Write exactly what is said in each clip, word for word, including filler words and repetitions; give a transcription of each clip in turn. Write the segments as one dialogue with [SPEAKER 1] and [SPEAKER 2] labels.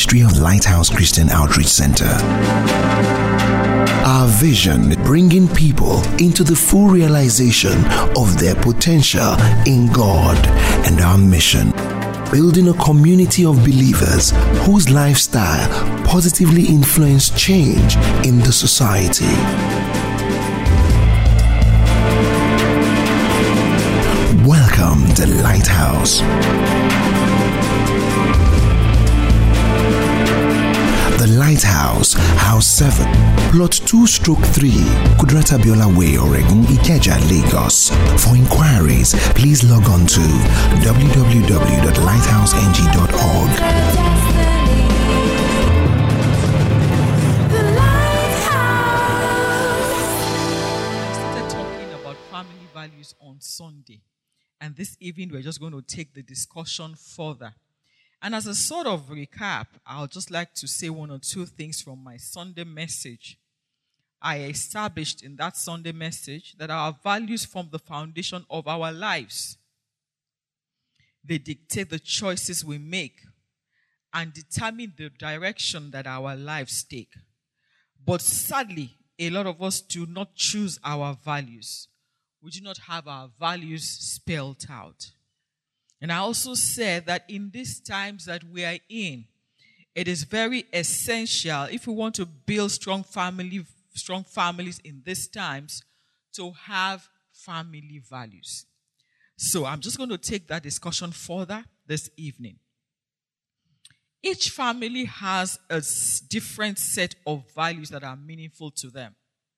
[SPEAKER 1] ministry of Lighthouse Christian Outreach Center. Our vision, bringing people into the full realization of their potential in God, and our mission, building a community of believers whose lifestyle positively influence change in the society. Welcome to Lighthouse. The Lighthouse, House seven, Plot two stroke three, Kudrata Biola Way, Oregon, Ikeja, Lagos. For inquiries, please log on to w w w dot lighthouse n g dot org.
[SPEAKER 2] I started talking about family values on Sunday. And this evening, we're just going to take the discussion further. And as a sort of recap, I'll just like to say one or two things from my Sunday message. I established in that Sunday message that our values form the foundation of our lives. They dictate the choices we make and determine the direction that our lives take. But sadly, a lot of us do not choose our values. We do not have our values spelled out. And I also said that in these times that we are in, it is very essential, if we want to build strong family, strong families in these times, to have family values. So I'm just going to take that discussion further this evening. Each family has a different set of values that are meaningful to them.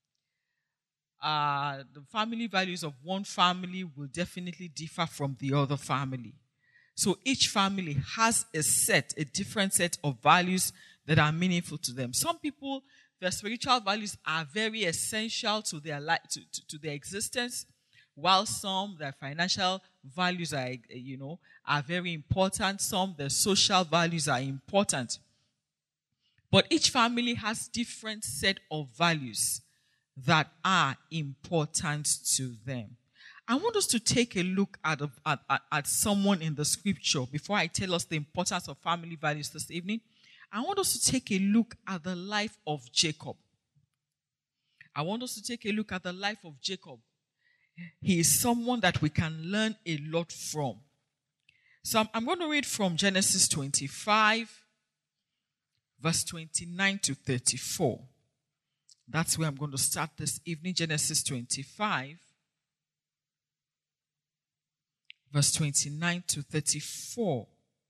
[SPEAKER 2] Uh, the family values of one family will definitely differ from the other family. So each family has a set, a different set of values that are meaningful to them. Some people, their spiritual values are very essential to their life, to, to, to their existence, while some, their financial values are, you know, are very important. Some, their social values are important. But each family has different set of values that are important to them. I want us to take a look at, at, at, at someone in the scripture before I tell us the importance of family values this evening. I want us to take a look at the life of Jacob. I want us to take a look at the life of Jacob. He is someone that we can learn a lot from. So I'm, I'm going to read from Genesis twenty-five, verse twenty-nine to thirty-four. That's where I'm going to start this evening. Genesis twenty-five, verse twenty-nine to thirty-four.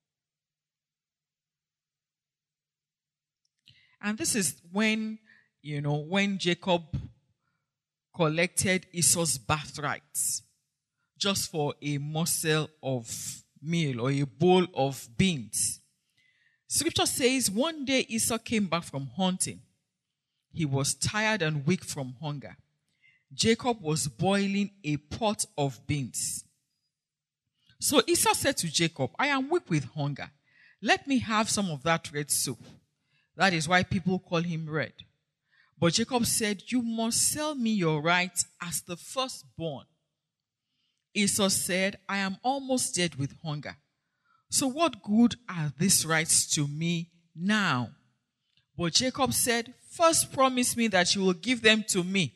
[SPEAKER 2] And this is when, you know, when Jacob collected Esau's birthrights just for a morsel of meal or a bowl of beans. Scripture says, one day Esau came back from hunting. He was tired and weak from hunger. Jacob was boiling a pot of beans. So Esau said to Jacob, I am weak with hunger. Let me have some of that red soup. That is why people call him red. But Jacob said, you must sell me your rights as the firstborn. Esau said, I am almost dead with hunger. So what good are these rights to me now? But Jacob said, first promise me that you will give them to me.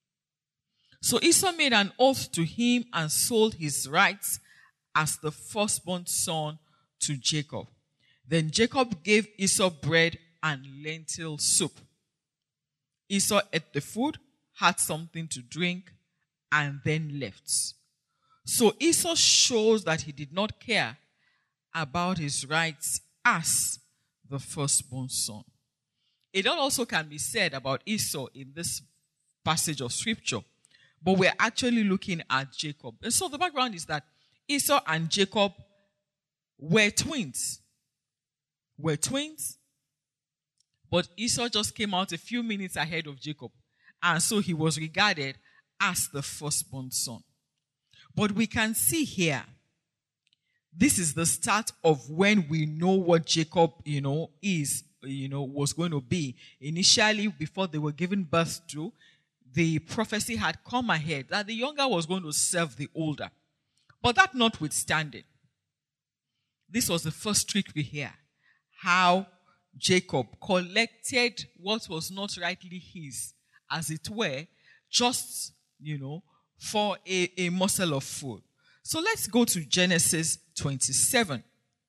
[SPEAKER 2] So Esau made an oath to him and sold his rights as the firstborn son to Jacob. Then Jacob gave Esau bread and lentil soup. Esau ate the food, had something to drink, and then left. So Esau shows that he did not care about his rights as the firstborn son. It also can be said about Esau in this passage of scripture, but we're actually looking at Jacob. And so the background is that Esau and Jacob were twins. Were twins, but Esau just came out a few minutes ahead of Jacob, and so he was regarded as the firstborn son. But we can see here, this is the start of when we know what Jacob, you know, is, you know, was going to be. Initially, before they were given birth to, the prophecy had come ahead that the younger was going to serve the older. But that notwithstanding, this was the first trick we hear. How Jacob collected what was not rightly his, as it were, just, you know, for a, a morsel of food. So let's go to Genesis twenty-seven.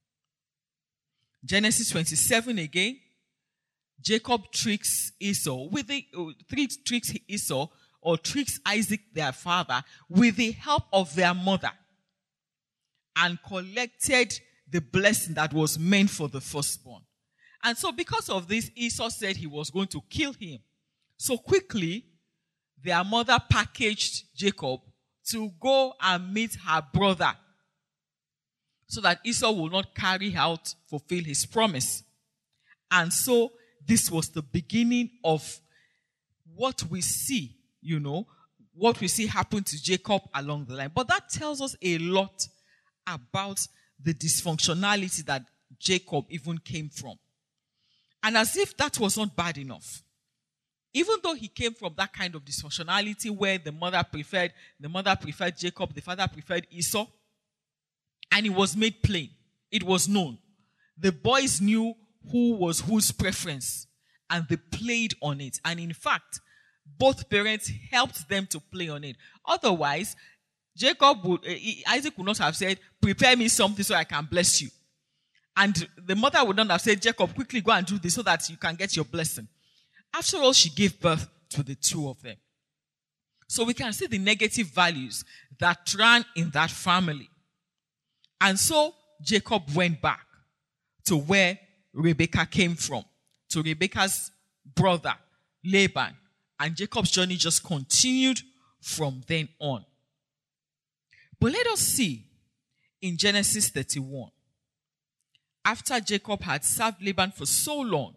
[SPEAKER 2] Genesis twenty-seven again. Jacob tricks Esau with the uh, tricks Esau or tricks Isaac, their father, with the help of their mother, and collected the blessing that was meant for the firstborn. And so because of this, Esau said he was going to kill him. So quickly, their mother packaged Jacob to go and meet her brother so that Esau will not carry out, fulfill his promise. And so this was the beginning of what we see, you know, what we see happen to Jacob along the line. But that tells us a lot about the dysfunctionality that Jacob even came from. And as if that was not bad enough, even though he came from that kind of dysfunctionality where the mother preferred, the mother preferred Jacob, the father preferred Esau, and it was made plain. It was known. The boys knew who was whose preference, and they played on it. And in fact, both parents helped them to play on it. Otherwise, Jacob would, uh, Isaac would not have said, prepare me something so I can bless you. And the mother would not have said, Jacob, quickly go and do this so that you can get your blessing. After all, she gave birth to the two of them. So we can see the negative values that ran in that family. And so Jacob went back to where Rebekah came from, to Rebekah's brother, Laban. And Jacob's journey just continued from then on. But let us see in Genesis thirty-one. After Jacob had served Laban for so long,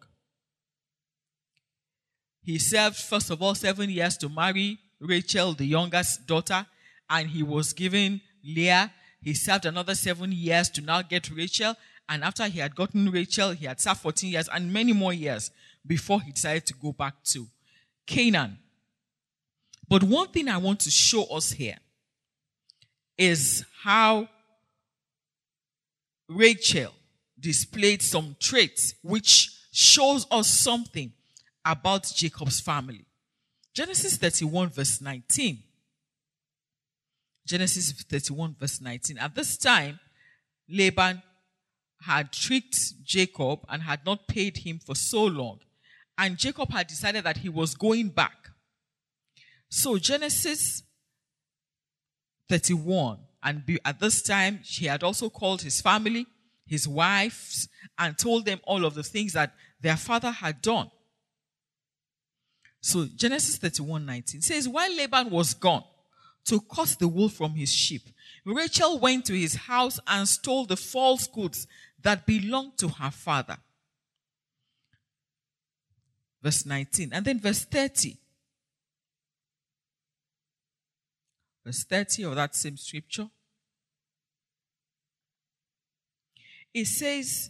[SPEAKER 2] he served, first of all, seven years to marry Rachel, the youngest daughter, and he was given Leah. He served another seven years to now get Rachel, and after he had gotten Rachel, he had served fourteen years and many more years before he decided to go back to Canaan. But one thing I want to show us here is how Rachel displayed some traits which shows us something about Jacob's family. Genesis thirty-one verse nineteen. Genesis thirty-one verse nineteen. At this time, Laban had tricked Jacob and had not paid him for so long. And Jacob had decided that he was going back. So Genesis thirty-one, and at this time, he had also called his family, his wives, and told them all of the things that their father had done. So Genesis thirty-one nineteen says, while Laban was gone to cut the wool from his sheep, Rachel went to his house and stole the false goods that belonged to her father. Verse nineteen. And then verse thirty. Verse thirty of that same scripture. It says,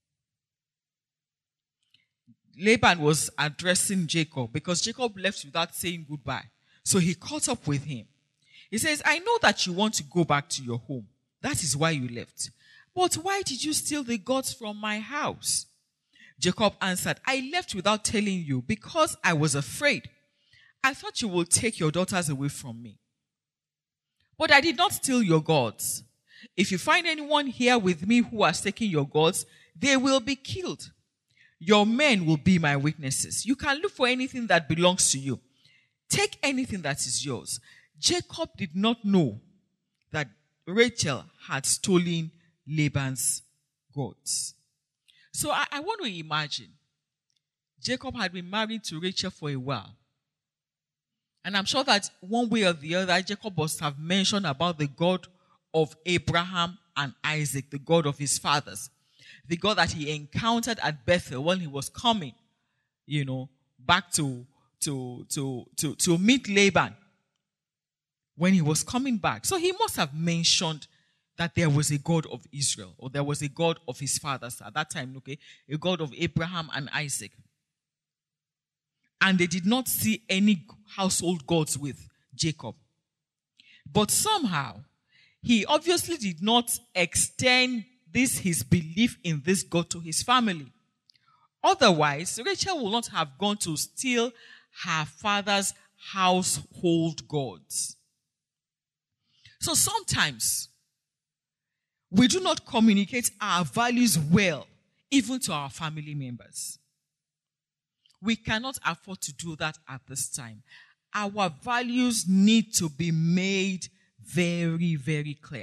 [SPEAKER 2] Laban was addressing Jacob because Jacob left without saying goodbye. So he caught up with him. He says, I know that you want to go back to your home. That is why you left. But why did you steal the gods from my house? Jacob answered, I left without telling you because I was afraid. I thought you would take your daughters away from me. But I did not steal your gods. If you find anyone here with me who has taken your gods, they will be killed. Your men will be my witnesses. You can look for anything that belongs to you. Take anything that is yours. Jacob did not know that Rachel had stolen Laban's gods. So I, I want to imagine Jacob had been married to Rachel for a while. And I'm sure that one way or the other, Jacob must have mentioned about the God of Abraham and Isaac, the God of his fathers. The God that he encountered at Bethel when he was coming, you know, back to, to, to, to, to meet Laban. When he was coming back. So he must have mentioned that there was a God of Israel, or there was a God of his fathers at that time, okay? A God of Abraham and Isaac. And they did not see any household gods with Jacob. But somehow, he obviously did not extend this, his belief in this God, to his family. Otherwise, Rachel will not have gone to steal her father's household gods. So sometimes we do not communicate our values well, even to our family members. We cannot afford to do that at this time. Our values need to be made very, very clear.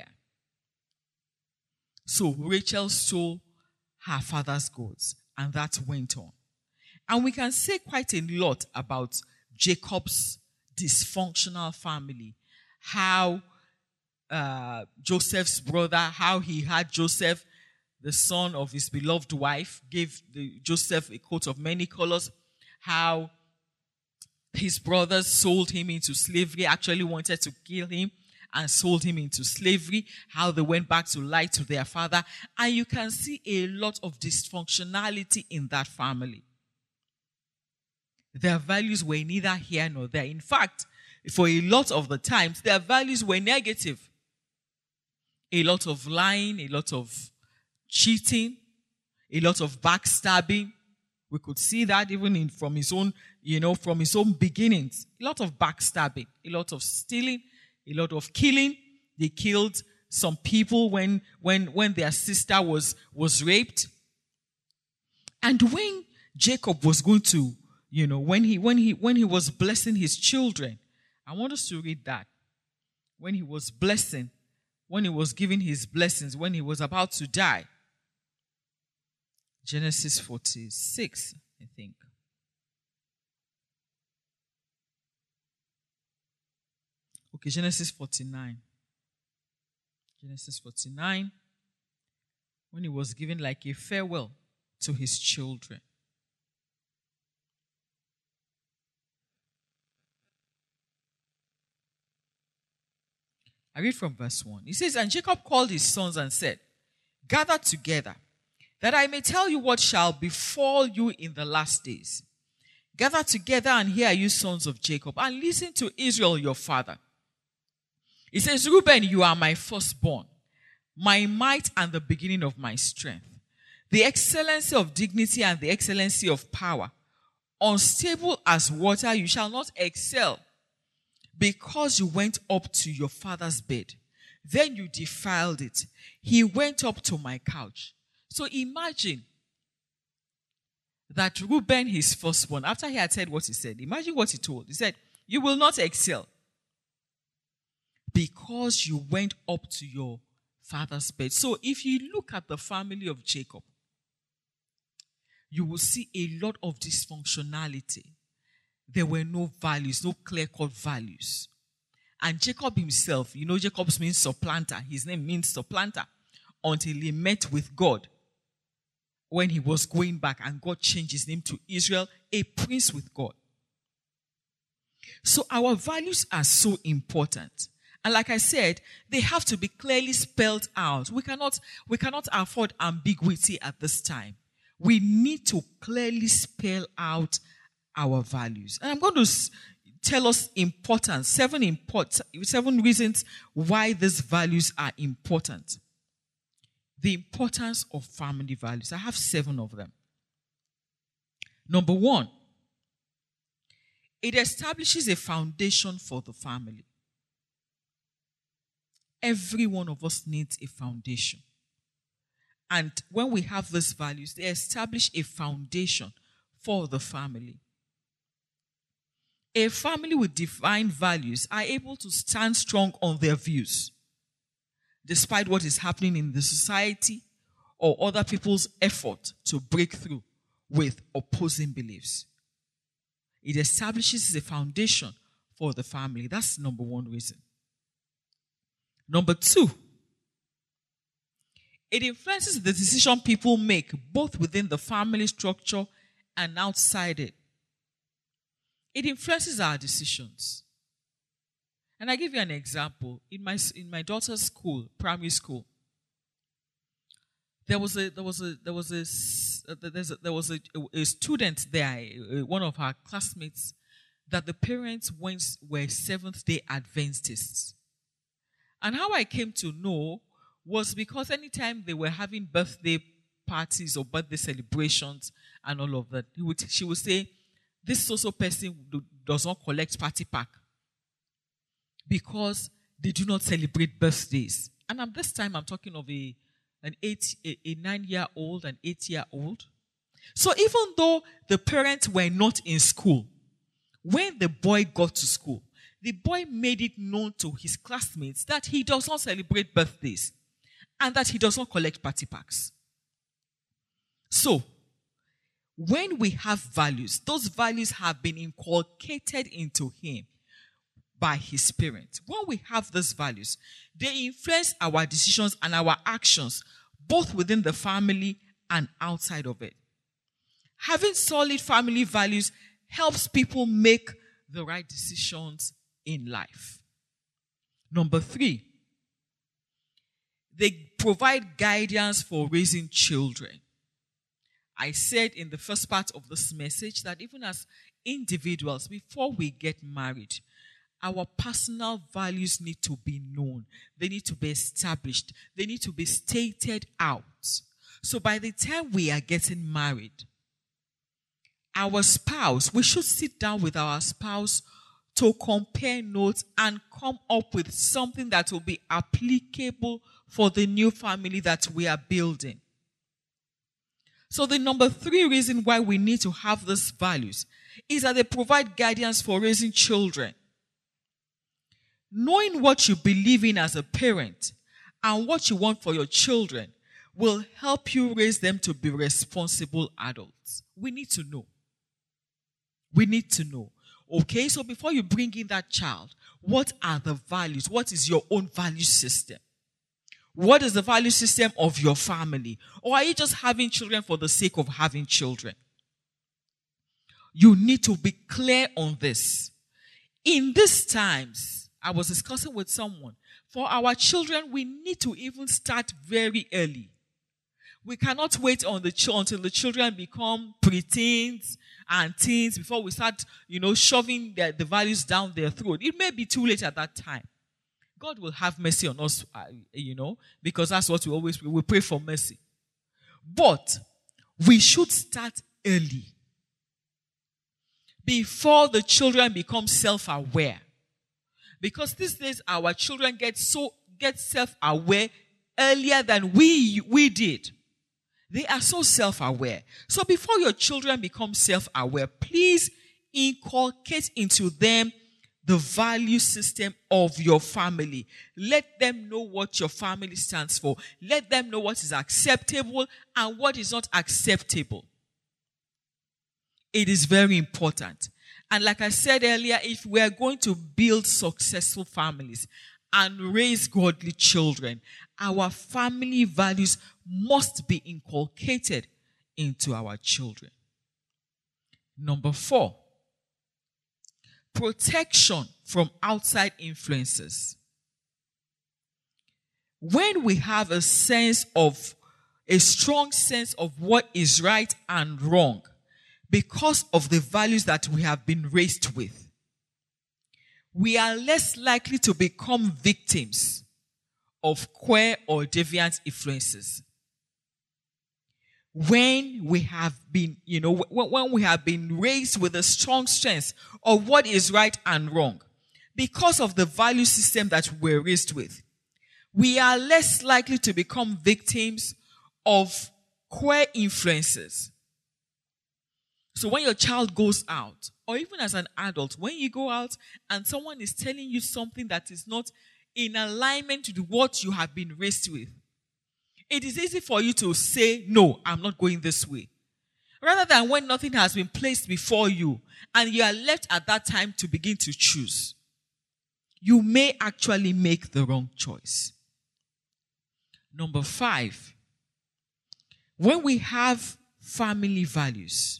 [SPEAKER 2] So Rachel stole her father's gods, and that went on. And we can say quite a lot about Jacob's dysfunctional family. How uh, Joseph's brother, how he had Joseph, the son of his beloved wife, gave the, Joseph a coat of many colors. How his brothers sold him into slavery, actually wanted to kill him and sold him into slavery. How they went back to lie to their father. And you can see a lot of dysfunctionality in that family. Their values were neither here nor there. In fact, for a lot of the times, their values were negative. A lot of lying, a lot of cheating, a lot of backstabbing. We could see that even in, from his own, you know, from his own beginnings. A lot of backstabbing, a lot of stealing, a lot of killing. They killed some people when, when, when their sister was, was raped. And when Jacob was going to, you know, when he, when he, when he was blessing his children, I want us to read that. When he was blessing, when he was giving his blessings, when he was about to die. Genesis forty-six, I think. Okay, Genesis forty-nine. Genesis forty-nine. When he was giving like a farewell to his children. I read from verse one. He says, and Jacob called his sons and said, gather together, that I may tell you what shall befall you in the last days. Gather together and hear, you sons of Jacob, and listen to Israel your father. He says, Reuben, you are my firstborn, my might and the beginning of my strength, the excellency of dignity and the excellency of power. Unstable as water, you shall not excel, because you went up to your father's bed. Then you defiled it. He went up to my couch. So imagine that Reuben, his firstborn, after he had said what he said, imagine what he told. He said, you will not excel because you went up to your father's bed. So if you look at the family of Jacob, you will see a lot of dysfunctionality. There were no values, no clear-cut values. And Jacob himself, you know, Jacob means supplanter. His name means supplanter. Until he met with God when he was going back, and God changed his name to Israel, a prince with God. So our values are so important. And like I said, they have to be clearly spelled out. We cannot, we cannot afford ambiguity at this time. We need to clearly spell out our values. And I'm going to tell us importance, seven import, seven reasons why these values are important. The importance of family values. I have seven of them. Number one, it establishes a foundation for the family. Every one of us needs a foundation. And when we have these values, they establish a foundation for the family. A family with defined values are able to stand strong on their views, despite what is happening in the society or other people's effort to break through with opposing beliefs. It establishes a foundation for the family. That's number one reason. Number two, it influences the decision people make, both within the family structure and outside it. It influences our decisions. And I give you an example. In my in my daughter's school, primary school, there was a there was a there was a there's a, there was a, a student there, one of her classmates, that the parents went were Seventh-day Adventists. And how I came to know was because anytime they were having birthday parties or birthday celebrations, and all of that. He would, she would say, this so-so person do, does not collect party pack because they do not celebrate birthdays. And at this time, I'm talking of a an eight, a, a nine-year-old, an eight-year-old. So even though the parents were not in school, when the boy got to school, the boy made it known to his classmates that he does not celebrate birthdays and that he does not collect party packs. So, when we have values, those values have been inculcated into him by his parents. When we have those values, they influence our decisions and our actions, both within the family and outside of it. Having solid family values helps people make the right decisions in life. Number three, they provide guidance for raising children. I said in the first part of this message that even as individuals, before we get married, our personal values need to be known. They need to be established. They need to be stated out. So by the time we are getting married, our spouse, we should sit down with our spouse to compare notes and come up with something that will be applicable for the new family that we are building. So the number three reason why we need to have these values is that they provide guidance for raising children. Knowing what you believe in as a parent and what you want for your children will help you raise them to be responsible adults. We need to know. We need to know. Okay, so before you bring in that child, what are the values? What is your own value system? What is the value system of your family? Or are you just having children for the sake of having children? You need to be clear on this. In these times, I was discussing with someone, for our children, we need to even start very early. We cannot wait on the ch- until the children become preteens and teens before we start, you know, shoving the, the values down their throat. It may be too late at that time. God will have mercy on us, uh, you know, because that's what we always pray. We pray for mercy. But we should start early, before the children become self-aware. Because these days our children get so get self-aware earlier than we we did. They are so self-aware. So before your children become self-aware, please inculcate into them the value system of your family. Let them know what your family stands for. Let them know what is acceptable and what is not acceptable. It is very important. And like I said earlier, if we are going to build successful families and raise godly children, our family values must be inculcated into our children. Number four, protection from outside influences. When we have a sense of, a strong sense of what is right and wrong, because of the values that we have been raised with, we are less likely to become victims of queer or deviant influences. When we have been, you know, when we have been raised with a strong sense of what is right and wrong, because of the value system that we're raised with, we are less likely to become victims of queer influences. So when your child goes out, or even as an adult, when you go out and someone is telling you something that is not in alignment with what you have been raised with, it is easy for you to say, no, I'm not going this way. Rather than when nothing has been placed before you and you are left at that time to begin to choose, you may actually make the wrong choice. Number five, when we have family values,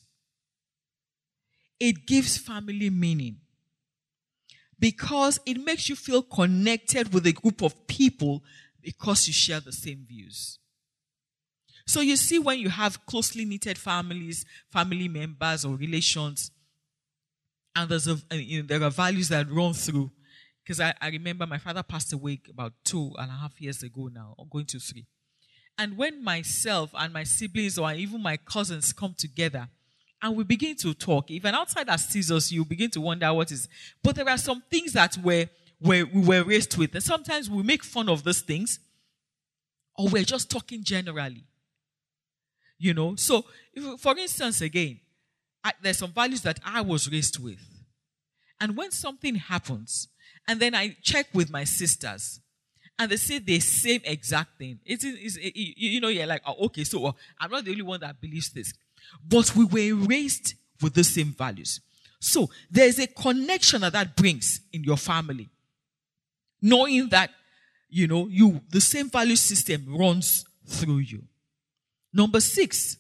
[SPEAKER 2] it gives family meaning because it makes you feel connected with a group of people because you share the same views. So you see, when you have closely knitted families, family members or relations, and there's a, you know, there are values that run through. Because I, I remember my father passed away about two and a half years ago now, or going to three. And when myself and my siblings or even my cousins come together, and we begin to talk. If an outsider sees us, you begin to wonder what is. But there are some things that we're, we're, we were raised with. And sometimes we make fun of those things, or we're just talking generally. You know, so if, for instance, again, I, there's some values that I was raised with. And when something happens, and then I check with my sisters, and they say the same exact thing, it is, it, you know, you're like, oh, okay, so uh, I'm not the only one that believes this. But we were raised with the same values. So there's a connection that that brings in your family. Knowing that, you know, you the same value system runs through you. Number six,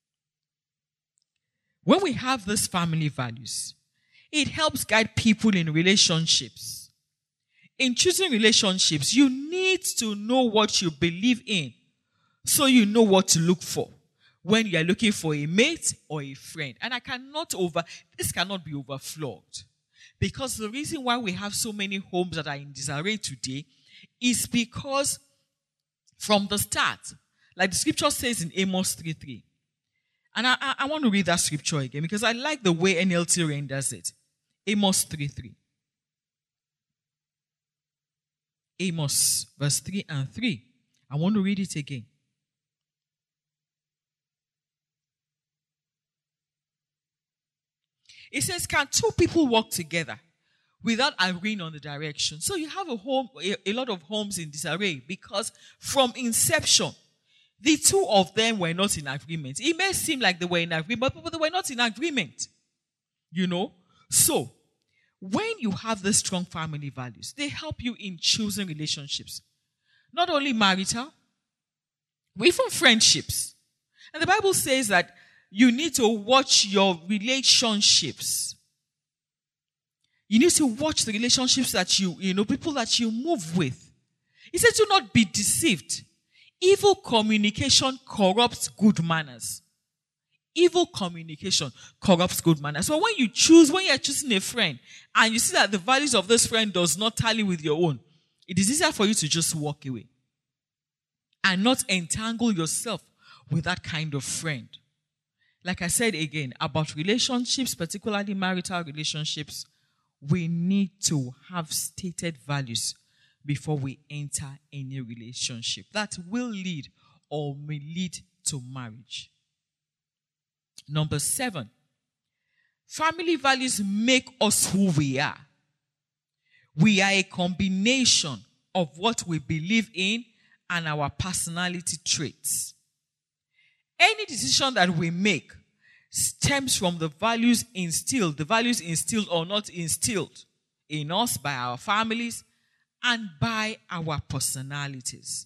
[SPEAKER 2] when we have these family values, it helps guide people in relationships. In choosing relationships, you need to know what you believe in so you know what to look for when you are looking for a mate or a friend. And I cannot over, this cannot be overflowed. Because the reason why we have so many homes that are in disarray today is because from the start, like the scripture says in Amos three three. And I, I, I want to read that scripture again because I like the way N L T renders it. Amos three three. Amos verse three and three. I want to read it again. It says, can two people walk together without agreeing on the direction? So you have a home, a, a lot of homes in disarray because from inception, the two of them were not in agreement. It may seem like they were in agreement, but they were not in agreement. You know? So, when you have the strong family values, they help you in choosing relationships. Not only marital, but even friendships. And the Bible says that you need to watch your relationships. You need to watch the relationships that you, you know, people that you move with. He said, do not be deceived. Evil communication corrupts good manners. Evil communication corrupts good manners. So when you choose, when you're choosing a friend, and you see that the values of this friend does not tally with your own, it is easier for you to just walk away and not entangle yourself with that kind of friend. Like I said again, about relationships, particularly marital relationships, we need to have stated values before we enter any relationship that will lead or may lead to marriage. Number seven, family values make us who we are. We are a combination of what we believe in and our personality traits. Any decision that we make stems from the values instilled, the values instilled or not instilled in us by our families and by our personalities.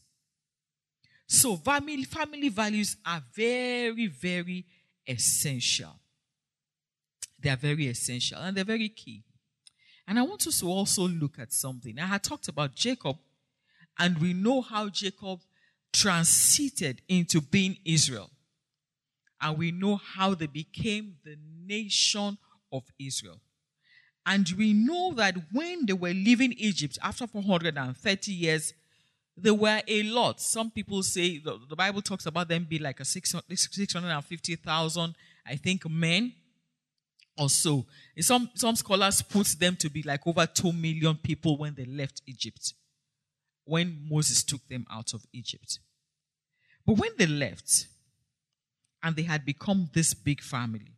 [SPEAKER 2] So family, family values are very, very essential. They are very essential and they're very key. And I want us to also look at something. I had talked about Jacob, and we know how Jacob transited into being Israel. And we know how they became the nation of Israel. And we know that when they were leaving Egypt after four hundred thirty years, there were a lot. Some people say, the, the Bible talks about them being like a six hundred fifty thousand, I think, men or so. Some, some scholars put them to be like over two million people when they left Egypt, when Moses took them out of Egypt. But when they left, and they had become this big family,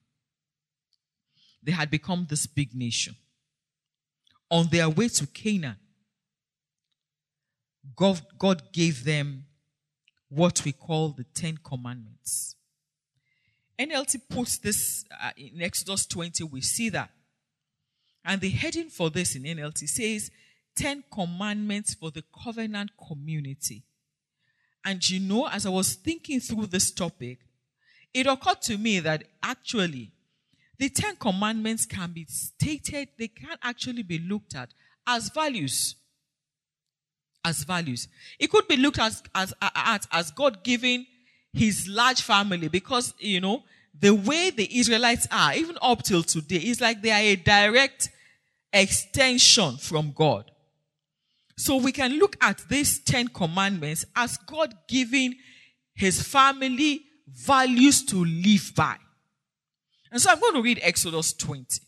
[SPEAKER 2] they had become this big nation, on their way to Canaan, God, God gave them what we call the Ten Commandments. N L T puts this uh, in Exodus twenty, we see that. And the heading for this in N L T says, Ten Commandments for the Covenant Community. And you know, as I was thinking through this topic, it occurred to me that actually, the Ten Commandments can be stated, they can actually be looked at as values. As values. It could be looked at as, as, as God giving his large family, because, you know, the way the Israelites are, even up till today, is like they are a direct extension from God. So we can look at these Ten Commandments as God giving his family values to live by. And so I'm going to read Exodus twenty.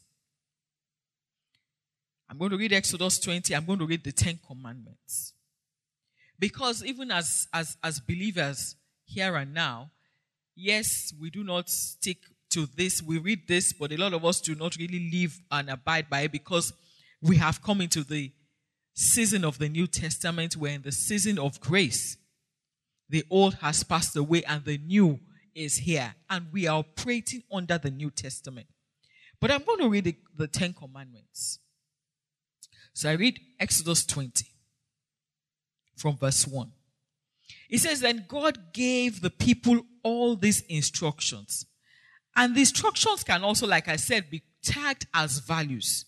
[SPEAKER 2] I'm going to read Exodus twenty. I'm going to read the Ten Commandments. Because even as, as, as believers here and now, yes, we do not stick to this. We read this, but a lot of us do not really live and abide by it because we have come into the season of the New Testament. We're in the season of grace. The old has passed away and the new is here. And we are operating under the New Testament. But I'm going to read the, the Ten Commandments. So I read Exodus twenty from verse one. It says, then God gave the people all these instructions. And the instructions can also, like I said, be tagged as values.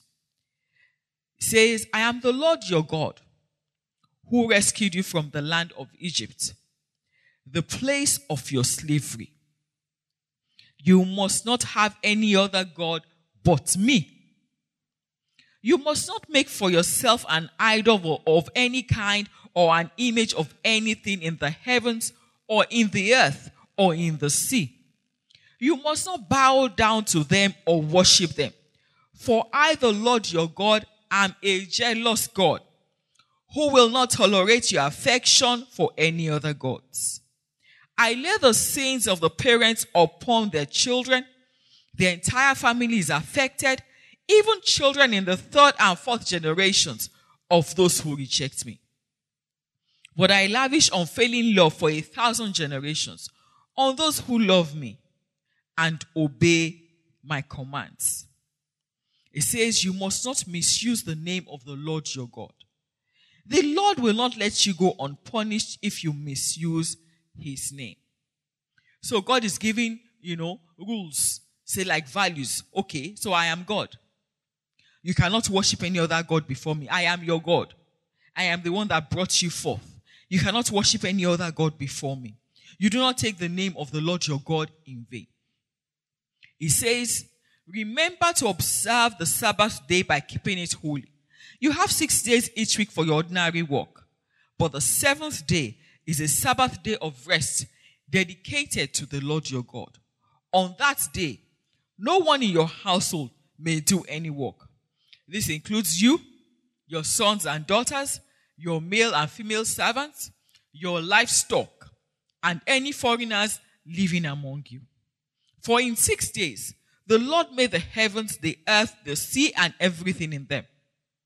[SPEAKER 2] It says, I am the Lord your God, who rescued you from the land of Egypt, the place of your slavery. You must not have any other God but me. You must not make for yourself an idol of any kind or an image of anything in the heavens or in the earth or in the sea. You must not bow down to them or worship them. For I, the Lord your God, am a jealous God, who will not tolerate your affection for any other gods. I lay the sins of the parents upon their children. The entire family is affected, even children in the third and fourth generations of those who reject me. But I lavish unfailing love for a thousand generations on those who love me and obey my commands. It says, you must not misuse the name of the Lord your God. The Lord will not let you go unpunished if you misuse his name. So God is giving, you know, rules, say like values. Okay, so I am God. You cannot worship any other God before me. I am your God. I am the one that brought you forth. You cannot worship any other God before me. You do not take the name of the Lord your God in vain. He says, remember to observe the Sabbath day by keeping it holy. You have six days each week for your ordinary work, but the seventh day is a Sabbath day of rest dedicated to the Lord your God. On that day, no one in your household may do any work. This includes you, your sons and daughters, your male and female servants, your livestock, and any foreigners living among you. For in six days, the Lord made the heavens, the earth, the sea, and everything in them.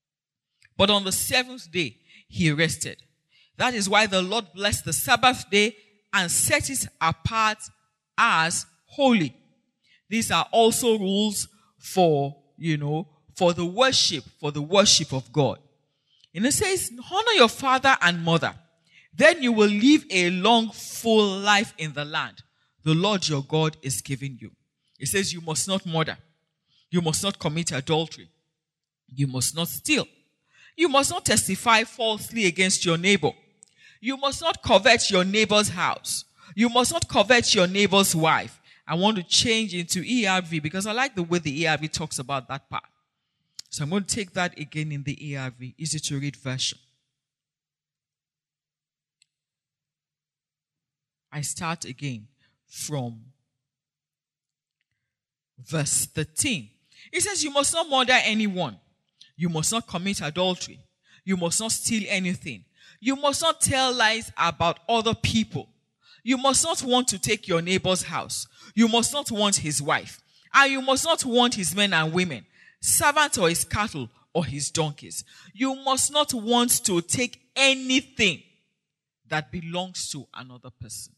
[SPEAKER 2] But on the seventh day, he rested. That is why the Lord blessed the Sabbath day and set it apart as holy. These are also rules for, you know, for the worship, for the worship of God. And it says, honor your father and mother. Then you will live a long, full life in the land the Lord your God is giving you. It says you must not murder. You must not commit adultery. You must not steal. You must not testify falsely against your neighbor. You must not covet your neighbor's house. You must not covet your neighbor's wife. I want to change into E R V because I like the way the E R V talks about that part. So I'm going to take that again in the E R V, easy to read version. I start again from verse thirteen. It says, you must not murder anyone. You must not commit adultery. You must not steal anything. You must not tell lies about other people. You must not want to take your neighbor's house. You must not want his wife. And you must not want his men and women, servants or his cattle or his donkeys. You must not want to take anything that belongs to another person.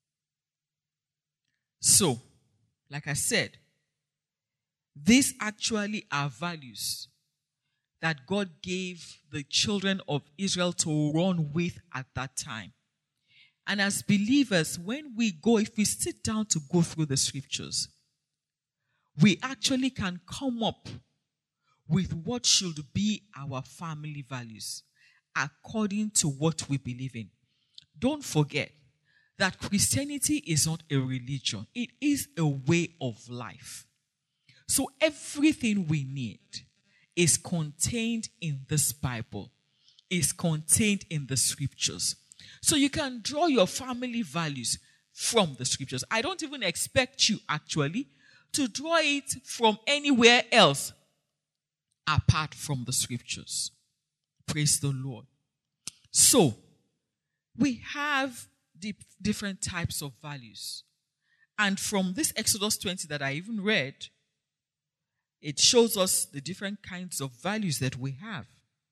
[SPEAKER 2] So, like I said, these actually are values that God gave the children of Israel to run with at that time. And as believers, when we go, if we sit down to go through the scriptures, we actually can come up with what should be our family values according to what we believe in. Don't forget that Christianity is not a religion. It is a way of life. So everything we need is contained in this Bible, is contained in the scriptures. So you can draw your family values from the scriptures. I don't even expect you actually to draw it from anywhere else apart from the scriptures. Praise the Lord. So, we have the different types of values. And from this Exodus twenty that I even read, it shows us the different kinds of values that we have.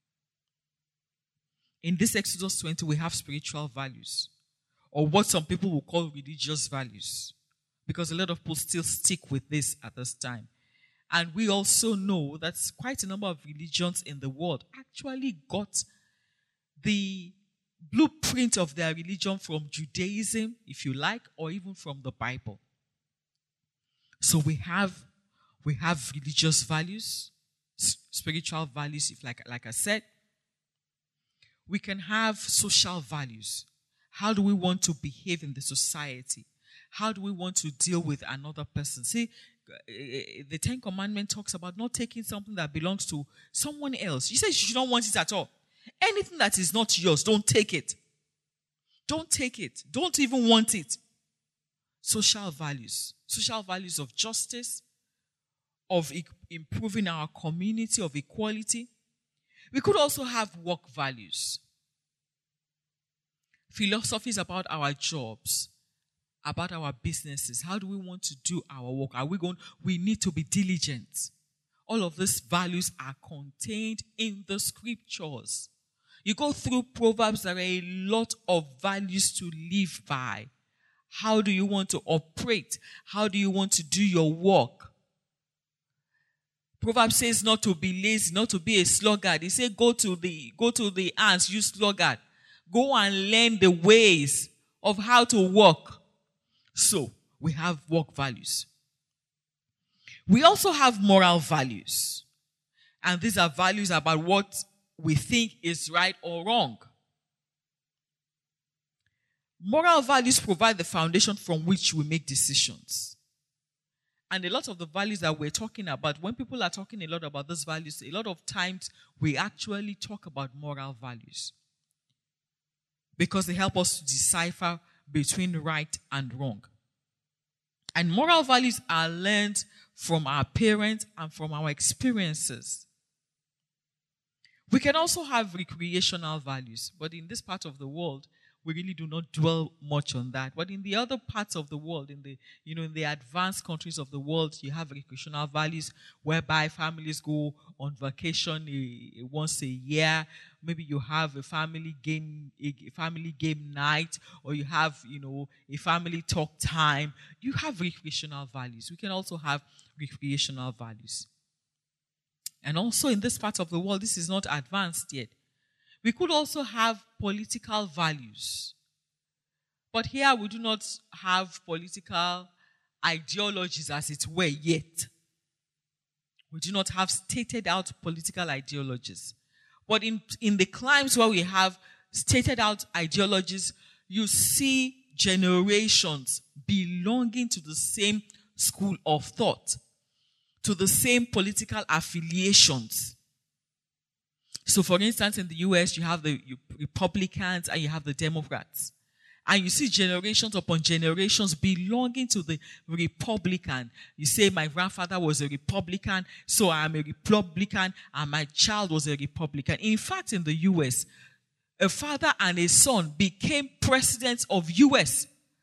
[SPEAKER 2] In this Exodus twenty, we have spiritual values, or what some people will call religious values, because a lot of people still stick with this at this time. And we also know that quite a number of religions in the world actually got the blueprint of their religion from Judaism, if you like, or even from the Bible. So we have we have religious values, spiritual values, if like, like I said. We can have social values. How do we want to behave in the society? How do we want to deal with another person? See, the Ten Commandments talks about not taking something that belongs to someone else. You say you don't want it at all. Anything that is not yours, don't take it. Don't take it. Don't even want it. Social values. Social values of justice, of e- improving our community, of equality. We could also have work values. Philosophies about our jobs, about our businesses. How do we want to do our work? Are we going? We need to be diligent. All of these values are contained in the scriptures. You go through Proverbs, there are a lot of values to live by. How do you want to operate? How do you want to do your work? Proverbs says not to be lazy, not to be a sluggard. He said go to the go to the ants, you sluggard. Go and learn the ways of how to work. So, we have work values. We also have moral values. And these are values about what we think is right or wrong. Moral values provide the foundation from which we make decisions. And a lot of the values that we're talking about, when people are talking a lot about those values, a lot of times we actually talk about moral values. Because they help us to decipher between right and wrong. And moral values are learned from our parents and from our experiences. We can also have recreational values, but in this part of the world, we really do not dwell much on that. But in the other parts of the world, in the you know in the advanced countries of the world, you have recreational values whereby families go on vacation a, a once a year. Maybe you have a family game, a family game night, or you have you know a family talk time. You have recreational values. We can also have recreational values. And also in this part of the world, this is not advanced yet. We could also have political values. But here we do not have political ideologies as it were yet. We do not have stated out political ideologies. But in, in the climes where we have stated out ideologies, you see generations belonging to the same school of thought, to the same political affiliations. So, for instance, in the U S, you have the Republicans and you have the Democrats. And you see generations upon generations belonging to the Republican. You say, my grandfather was a Republican, so I'm a Republican, and my child was a Republican. In fact, in the U S, a father and a son became presidents of U S.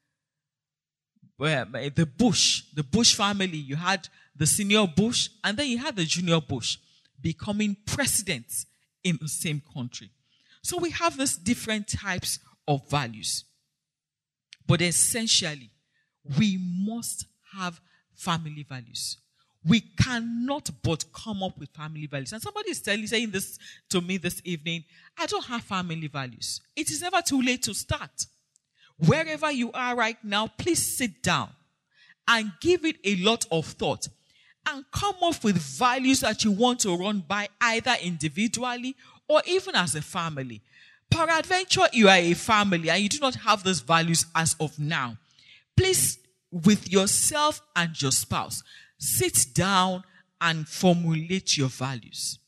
[SPEAKER 2] Where the Bush, the Bush family, you had the senior Bush, and then you had the junior Bush becoming presidents in the same country. So we have these different types of values. But essentially, we must have family values. We cannot but come up with family values. And somebody is telling, saying this to me this evening, I don't have family values. It is never too late to start. Wherever you are right now, please sit down and give it a lot of thought. And come up with values that you want to run by either individually or even as a family. Peradventure, you are a family and you do not have those values as of now. Please, with yourself and your spouse, sit down and formulate your values.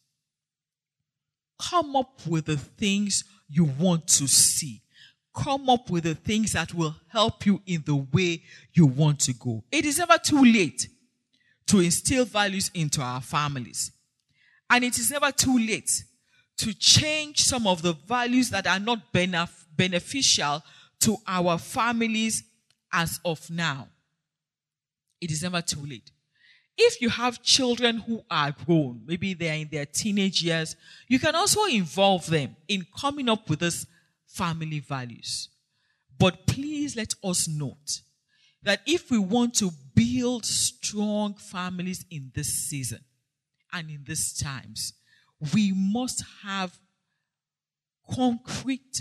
[SPEAKER 2] Come up with the things you want to see. Come up with the things that will help you in the way you want to go. It is never too late. to instill values into our families. And it is never too late to change some of the values that are not benef- beneficial to our families as of now. It is never too late. If you have children who are grown, maybe they are in their teenage years, you can also involve them in coming up with these family values. But please let us note that if we want to build strong families in this season and in these times, we must have concrete,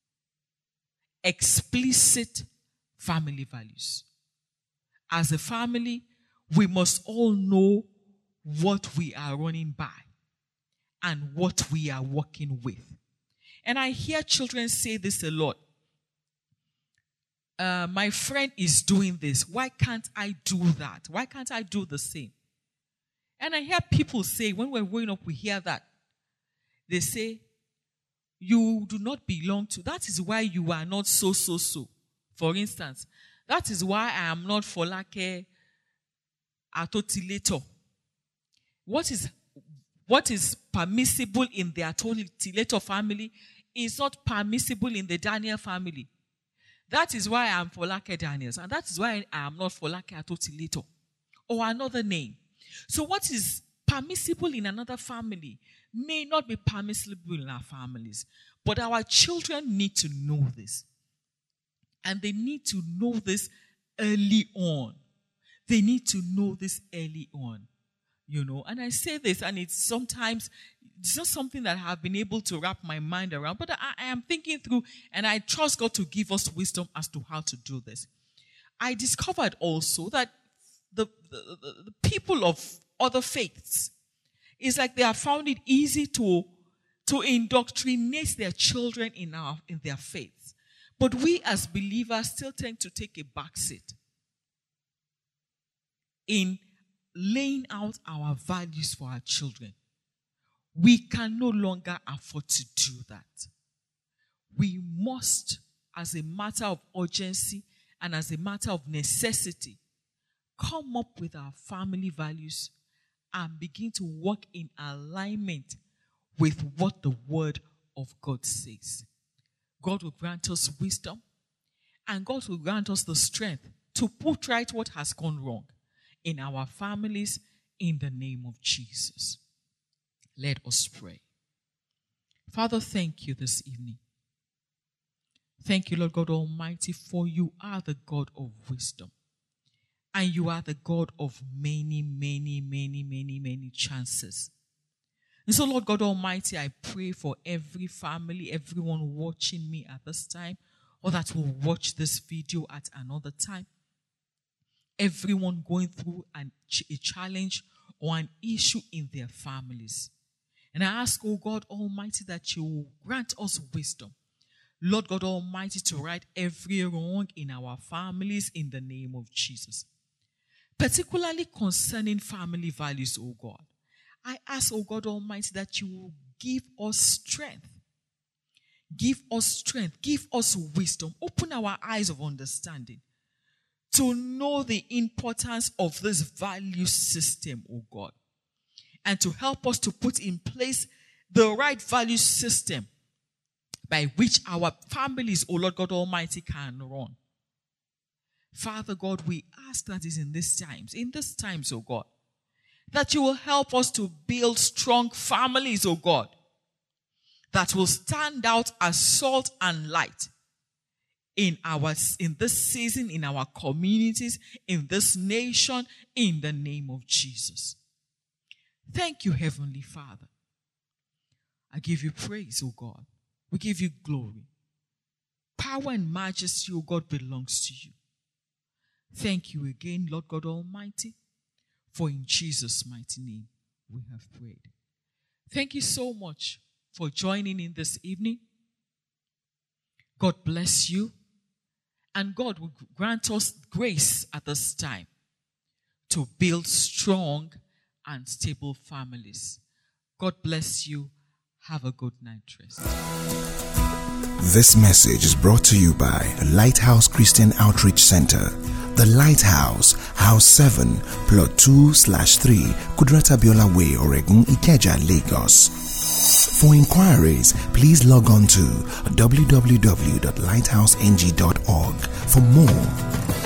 [SPEAKER 2] explicit family values. As a family, we must all know what we are running by and what we are working with. And I hear children say this a lot. Uh, my friend is doing this. Why can't I do that? Why can't I do the same? And I hear people say, when we're growing up, we hear that. They say, you do not belong to. That is why you are not so, so, so. For instance, that is why I am not Folake Atotileto. What is, what is permissible in the Atotileto family is not permissible in the Daniel family. That is why I am Folake Daniels. And that is why I am not Folake Atotileto. Or another name. So what is permissible in another family may not be permissible in our families. But our children need to know this. And they need to know this early on. They need to know this early on. You know, and I say this, and it's sometimes, it's not something that I have been able to wrap my mind around, but I, I am thinking through, and I trust God to give us wisdom as to how to do this. I discovered also that the, the, the, the people of other faiths, it's like they have found it easy to, to indoctrinate their children in, our, in their faiths. But we as believers still tend to take a backseat in laying out our values for our children. We can no longer afford to do that. We must, as a matter of urgency and as a matter of necessity, come up with our family values and begin to work in alignment with what the Word of God says. God will grant us wisdom, and God will grant us the strength to put right what has gone wrong in our families in the name of Jesus. Let us pray. Father, thank you this evening. Thank you, Lord God Almighty, for you are the God of wisdom. And you are the God of many, many, many, many, many chances. And so, Lord God Almighty, I pray for every family, everyone watching me at this time, or that will watch this video at another time. Everyone going through an, a challenge or an issue in their families. And I ask, oh God Almighty, that you will grant us wisdom. Lord God Almighty, to right every wrong in our families in the name of Jesus. Particularly concerning family values, oh God. I ask, oh God Almighty, that you will give us strength. Give us strength. Give us wisdom. Open our eyes of understanding to know the importance of this value system, oh God. And to help us to put in place the right value system by which our families, oh Lord God Almighty, can run. Father God, we ask that is in these times, in these times, oh God, that you will help us to build strong families, oh God, that will stand out as salt and light in our in this season, in our communities, in this nation, in the name of Jesus. Thank you, Heavenly Father. I give you praise, oh God. We give you glory. Power and majesty, oh God, belongs to you. Thank you again, Lord God Almighty, for in Jesus' mighty name we have prayed. Thank you so much for joining in this evening. God bless you. And God will grant us grace at this time to build strong and stable families. God bless you. Have a good night rest.
[SPEAKER 1] This message is brought to you by Lighthouse Christian Outreach Center, The Lighthouse, House seven, Plot two slash three, Kudrata Biola Way, Oregun, Ikeja, Lagos. For inquiries, please log on to w w w dot lighthouse n g dot org for more.